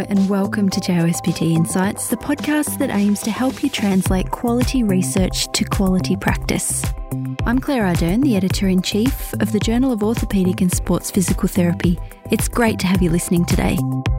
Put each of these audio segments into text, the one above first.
and welcome to JOSPT Insights, the podcast that aims to help you translate quality research to quality practice. I'm Claire Ardern, the Editor-in-Chief of the Journal of Orthopaedic and Sports Physical Therapy. It's great to have you listening today.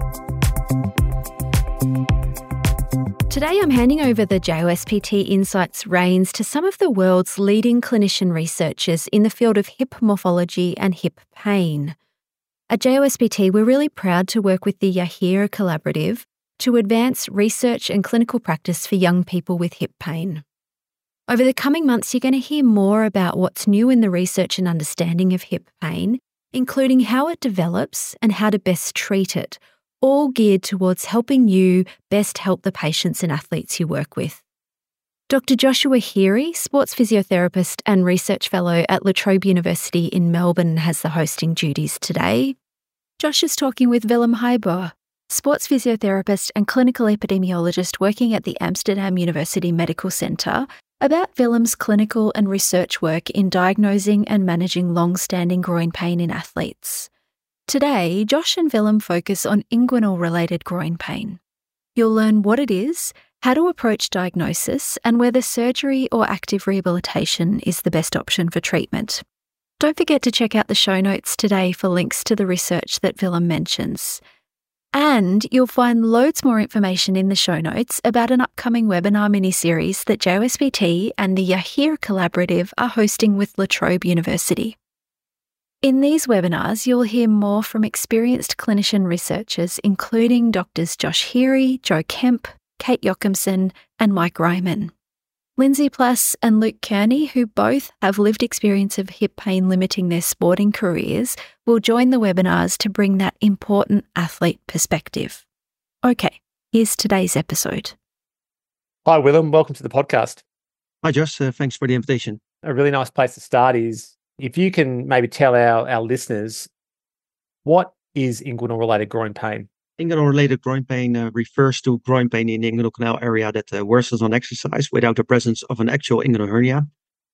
Today I'm handing over the JOSPT Insights reins to some of the world's leading clinician researchers in the field of hip morphology and hip pain. At JOSPT, we're really proud to work with the Yahira Collaborative to advance research and clinical practice for young people with hip pain. Over the coming months, you're going to hear more about what's new in the research and understanding of hip pain, including how it develops and how to best treat it, all geared towards helping you best help the patients and athletes you work with. Dr. Joshua Heery, sports physiotherapist and research fellow at La Trobe University in Melbourne, has the hosting duties today. Josh is talking with Willem Heijboer, sports physiotherapist and clinical epidemiologist working at the Amsterdam University Medical Centre, about Willem's clinical and research work in diagnosing and managing long-standing groin pain in athletes. Today, Josh and Willem focus on inguinal-related groin pain. You'll learn what it is, how to approach diagnosis, and whether surgery or active rehabilitation is the best option for treatment. Don't forget to check out the show notes today for links to the research that Willem mentions. And you'll find loads more information in the show notes about an upcoming webinar mini-series that JOSPT and the Yahira Collaborative are hosting with La Trobe University. In these webinars, you'll hear more from experienced clinician researchers, including Drs. Josh Heery, Joe Kemp, Kate Jochimsen, and Mike Ryman. Lindsay Plass and Luke Kearney, who both have lived experience of hip pain limiting their sporting careers, will join the webinars to bring that important athlete perspective. Okay, here's today's episode. Hi, Willem. Welcome to the podcast. Hi, Josh. Thanks for the invitation. A really nice place to start is if you can maybe tell our listeners, what is inguinal-related groin pain? Inguinal-related groin pain refers to groin pain in the inguinal canal area that worsens on exercise without the presence of an actual inguinal hernia.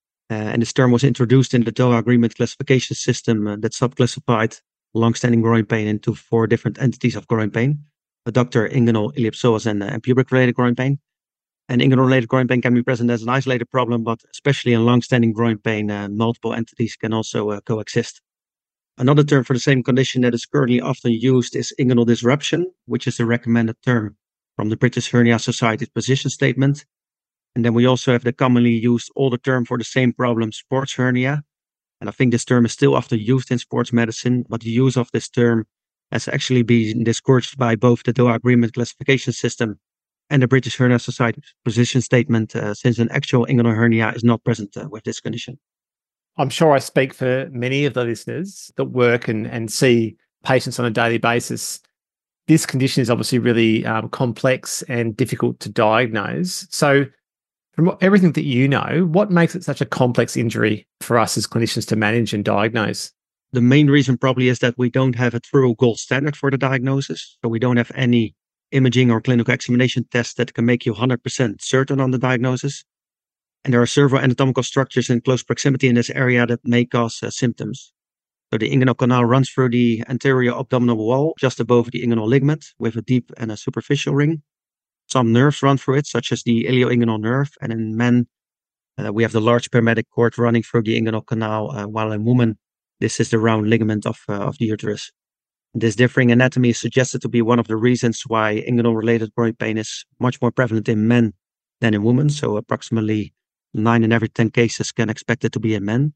And this term was introduced in the DOA agreement classification system that subclassified long-standing groin pain into 4 different entities of groin pain: adductor, inguinal, iliopsoas, and pubic-related groin pain. And inguinal-related groin pain can be present as an isolated problem, but especially in long-standing groin pain, multiple entities can also coexist. Another term for the same condition that is currently often used is inguinal disruption, which is the recommended term from the British Hernia Society's position statement. And then we also have the commonly used older term for the same problem, sports hernia. And I think this term is still often used in sports medicine, but the use of this term has actually been discouraged by both the DOA agreement classification system and the British Hernia Society's position statement, since an actual inguinal hernia is not present with this condition. I'm sure I speak for many of the listeners that work and see patients on a daily basis. This condition is obviously really complex and difficult to diagnose. So from everything that you know, what makes it such a complex injury for us as clinicians to manage and diagnose? The main reason probably is that we don't have a true gold standard for the diagnosis. So we don't have any imaging or clinical examination tests that can make you 100% certain on the diagnosis. And there are several anatomical structures in close proximity in this area that may cause symptoms. So the inguinal canal runs through the anterior abdominal wall, just above the inguinal ligament, with a deep and a superficial ring. Some nerves run through it, such as the ilioinguinal nerve. And in men, we have the large pyramidic cord running through the inguinal canal, while in women, this is the round ligament of the uterus. This differing anatomy is suggested to be one of the reasons why inguinal-related groin pain is much more prevalent in men than in women. So approximately 9 in every 10 cases can expect it to be in men.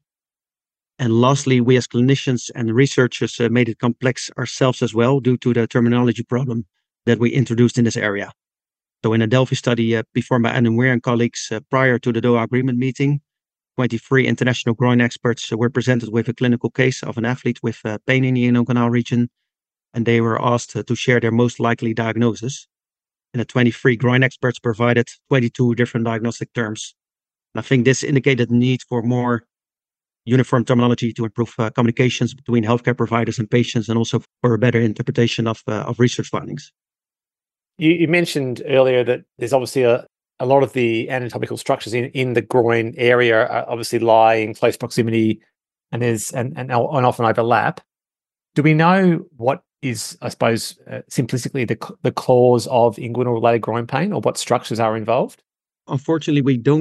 And lastly, we as clinicians and researchers made it complex ourselves as well due to the terminology problem that we introduced in this area. So in a Delphi study performed by Anne Weir and colleagues prior to the DOA agreement meeting, 23 international groin experts were presented with a clinical case of an athlete with pain in the inguinal canal region, and they were asked to share their most likely diagnosis. And the 23 groin experts provided 22 different diagnostic terms. And I think this indicated the need for more uniform terminology to improve communications between healthcare providers and patients, and also for a better interpretation of research findings. You mentioned earlier that there's obviously a lot of the anatomical structures in the groin area are obviously lie in close proximity and often overlap. Do we know what is, I suppose, simplistically the cause of inguinal-related groin pain, or what structures are involved? Unfortunately,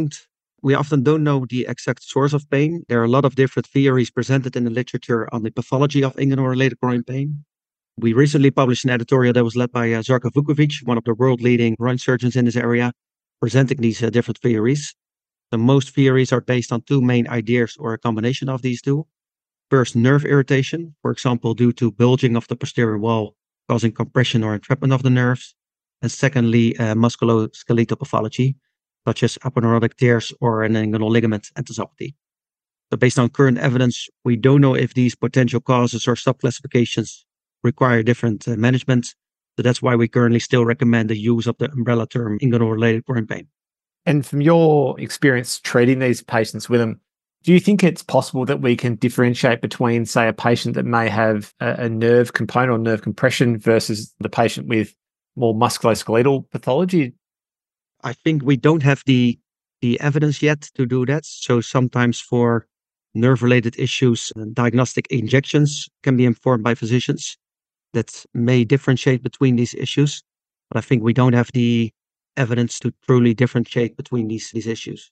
we often don't know the exact source of pain. There are a lot of different theories presented in the literature on the pathology of inguinal-related groin pain. We recently published an editorial that was led by Žarko Vukovic, one of the world-leading groin surgeons in this area, presenting these different theories. The most theories are based on two main ideas or a combination of these two. First, nerve irritation, for example, due to bulging of the posterior wall, causing compression or entrapment of the nerves. And secondly, musculoskeletal pathology, such as aponeurotic tears or an inguinal ligament enthesopathy. So based on current evidence, we don't know if these potential causes or subclassifications require different management. So that's why we currently still recommend the use of the umbrella term inguinal-related groin pain. And from your experience treating these patients with them, do you think it's possible that we can differentiate between, say, a patient that may have a nerve component or nerve compression versus the patient with more musculoskeletal pathology? I think we don't have the evidence yet to do that. So sometimes for nerve-related issues, diagnostic injections can be informed by physicians that may differentiate between these issues. But I think we don't have the evidence to truly differentiate between these issues.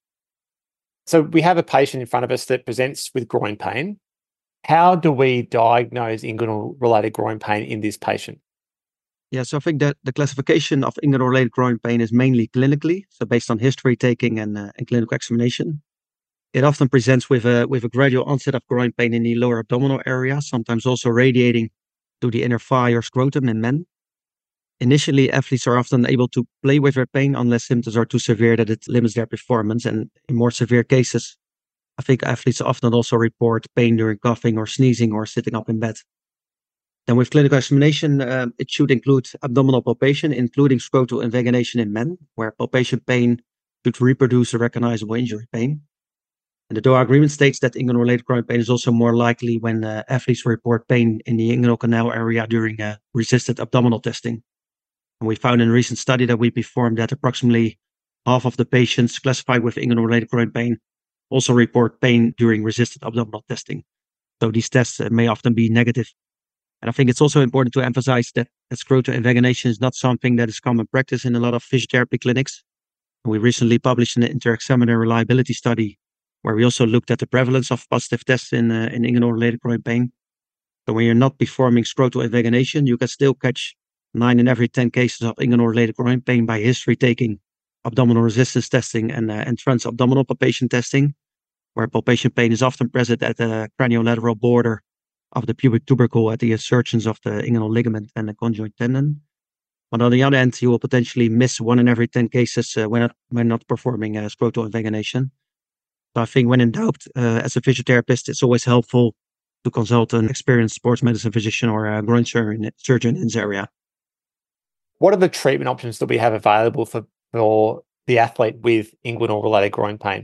So we have a patient in front of us that presents with groin pain. How do we diagnose inguinal-related groin pain in this patient? Yeah, so I think that the classification of inguinal-related groin pain is mainly clinically, so based on history taking and clinical examination. It often presents with a gradual onset of groin pain in the lower abdominal area, sometimes also radiating to the inner thigh or scrotum in men. Initially, athletes are often able to play with their pain unless symptoms are too severe that it limits their performance. And in more severe cases, I think athletes often also report pain during coughing or sneezing or sitting up in bed. Then with clinical examination, it should include abdominal palpation, including scrotal invagination in men, where palpation pain should reproduce a recognizable injury pain. And the DOA agreement states that inguinal-related groin pain is also more likely when athletes report pain in the inguinal canal area during resisted abdominal testing. And we found in a recent study that we performed that approximately half of the patients classified with inguinal-related groin pain also report pain during resisted abdominal testing. So these tests may often be negative. And I think it's also important to emphasize that scrotal invagination is not something that is common practice in a lot of physiotherapy clinics. We recently published an inter-examiner reliability study where we also looked at the prevalence of positive tests in inguinal-related groin pain. So when you're not performing scrotal invagination, you can still catch 9 in every 10 cases of inguinal-related groin pain by history taking, abdominal resistance testing, and transabdominal palpation testing, where palpation pain is often present at the craniolateral border of the pubic tubercle at the insertions of the inguinal ligament and the conjoint tendon. But on the other end, you will potentially miss 1 in every 10 cases when not performing scrotal invagination. So I think when in doubt, as a physiotherapist, it's always helpful to consult an experienced sports medicine physician or a groin surgeon in this area. What are the treatment options that we have available for the athlete with inguinal-related groin pain?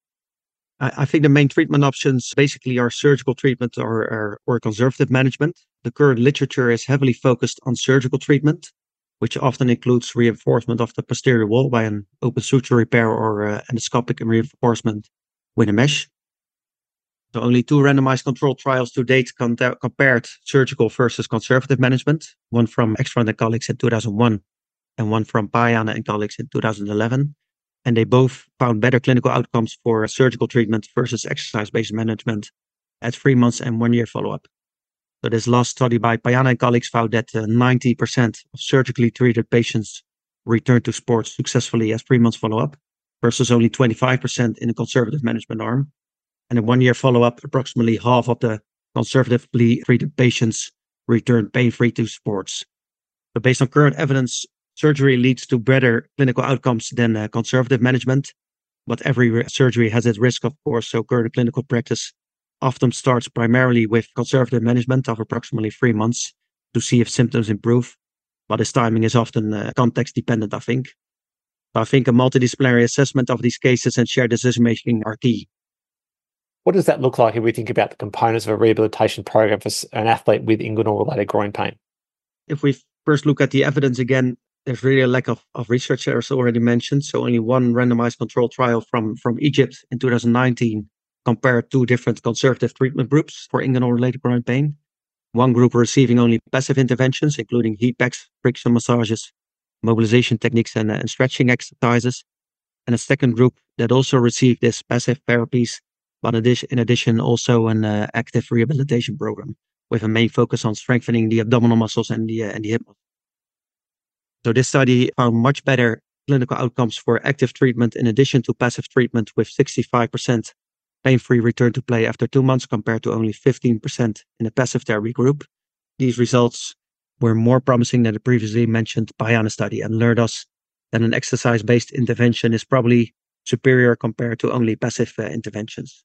I think the main treatment options basically are surgical treatment or conservative management. The current literature is heavily focused on surgical treatment, which often includes reinforcement of the posterior wall by an open suture repair or endoscopic reinforcement with a mesh. So only 2 randomized controlled trials to date compared surgical versus conservative management, one from Ekstrand and colleagues in 2001 and one from Payana and colleagues in 2011. And they both found better clinical outcomes for surgical treatment versus exercise-based management at 3 months and 1 year follow-up. So this last study by Payana and colleagues found that 90% of surgically treated patients returned to sports successfully at 3 months follow-up versus only 25% in the conservative management arm. And in 1 year follow-up, approximately half of the conservatively treated patients returned pain-free to sports. So based on current evidence, surgery leads to better clinical outcomes than conservative management, but every surgery has its risk, of course. So current clinical practice often starts primarily with conservative management of approximately 3 months to see if symptoms improve, but this timing is often context dependent, I think. But I think a multidisciplinary assessment of these cases and shared decision-making are key. What does that look like if we think about the components of a rehabilitation program for an athlete with inguinal-related groin pain? If we first look at the evidence again, there's really a lack of research, as already mentioned. So only 1 randomized controlled trial from Egypt in 2019 compared 2 different conservative treatment groups for inguinal-related groin pain. One group were receiving only passive interventions, including heat packs, friction massages, mobilization techniques, and stretching exercises. And a second group that also received these passive therapies, but in addition also an active rehabilitation program with a main focus on strengthening the abdominal muscles and the hip muscles. So this study found much better clinical outcomes for active treatment in addition to passive treatment, with 65% pain-free return to play after 2 months compared to only 15% in the passive therapy group. These results were more promising than the previously mentioned Baiana study and alerted us that an exercise-based intervention is probably superior compared to only passive interventions.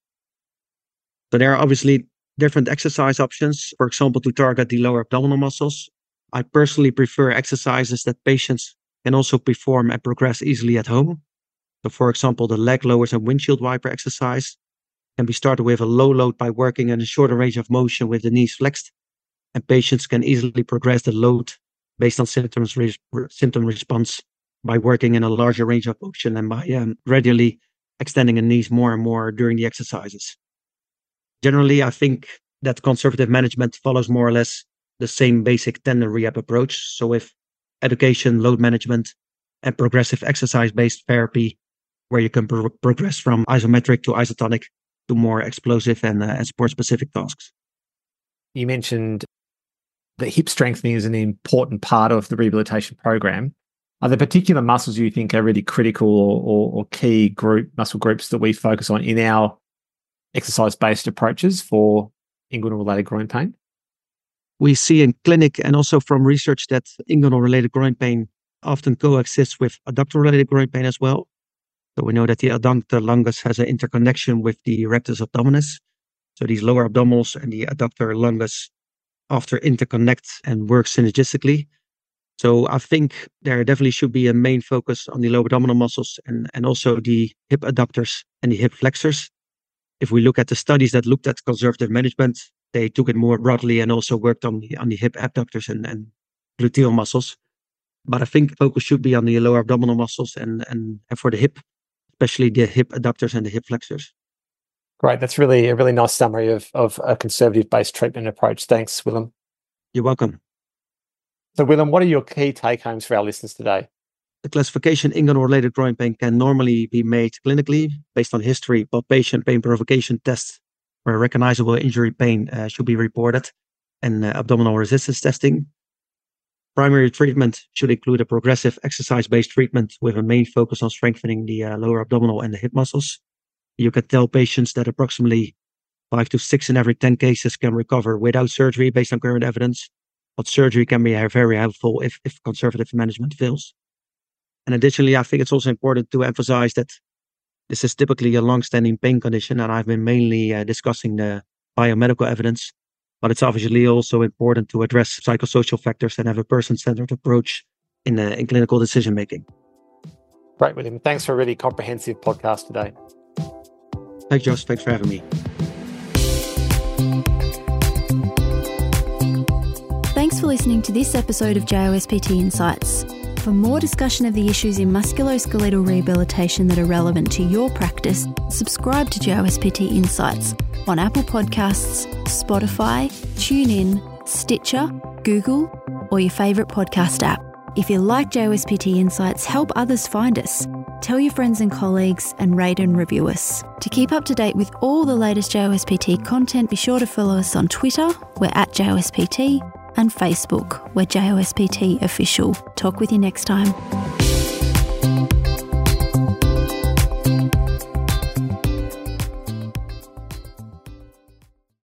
So there are obviously different exercise options, for example, to target the lower abdominal muscles. I personally prefer exercises that patients can also perform and progress easily at home. So for example, the leg lowers and windshield wiper exercise can be started with a low load by working in a shorter range of motion with the knees flexed, and patients can easily progress the load based on symptom response by working in a larger range of motion and by gradually extending the knees more and more during the exercises. Generally, I think that conservative management follows more or less the same basic tendon rehab approach. So with education, load management, and progressive exercise-based therapy, where you can progress from isometric to isotonic to more explosive and sport-specific tasks. You mentioned that hip strengthening is an important part of the rehabilitation program. Are there particular muscles you think are really critical or key muscle groups that we focus on in our exercise-based approaches for inguinal-related groin pain? We see in clinic and also from research that inguinal-related groin pain often coexists with adductor-related groin pain as well. So we know that the adductor longus has an interconnection with the rectus abdominis. So these lower abdominals and the adductor longus often interconnect and work synergistically. So I think there definitely should be a main focus on the lower abdominal muscles and also the hip adductors and the hip flexors. If we look at the studies that looked at conservative management, they took it more broadly and also worked on the hip abductors and gluteal muscles. But I think focus should be on the lower abdominal muscles and for the hip, especially the hip adductors and the hip flexors. Great. That's really a really nice summary of a conservative-based treatment approach. Thanks, Willem. You're welcome. So, Willem, what are your key take-homes for our listeners today? The classification inguinal-related groin pain can normally be made clinically based on history, but patient pain provocation tests where recognizable injury pain should be reported, and abdominal resistance testing. Primary treatment should include a progressive exercise-based treatment with a main focus on strengthening the lower abdominal and the hip muscles. You can tell patients that approximately 5 to 6 in every 10 cases can recover without surgery based on current evidence, but surgery can be very helpful if conservative management fails. And additionally, I think it's also important to emphasize that this is typically a long-standing pain condition, and I've been mainly discussing the biomedical evidence, but it's obviously also important to address psychosocial factors and have a person-centered approach in clinical decision-making. Great, William. Thanks for a really comprehensive podcast today. Thanks, Josh. Thanks for having me. Thanks for listening to this episode of JOSPT Insights. For more discussion of the issues in musculoskeletal rehabilitation that are relevant to your practice, subscribe to JOSPT Insights on Apple Podcasts, Spotify, TuneIn, Stitcher, Google, or your favourite podcast app. If you like JOSPT Insights, help others find us. Tell your friends and colleagues and rate and review us. To keep up to date with all the latest JOSPT content, be sure to follow us on Twitter, we're at JOSPT, and Facebook, we're JOSPT Official. Talk with you next time.